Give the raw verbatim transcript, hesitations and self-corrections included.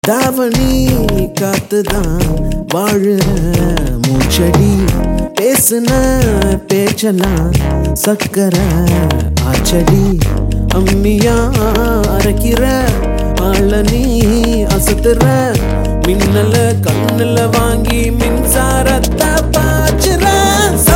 தாவணி காத்துதான் வாழுற மூச்சடி பேசுன பேச்சலாம் சக்கர ஆச்சடி அம்மியா அரைக்கிற ஆள நீ அசத்துற மின்னல கண்ணுல வாங்கி மின்சாரத்தை பாச்சுற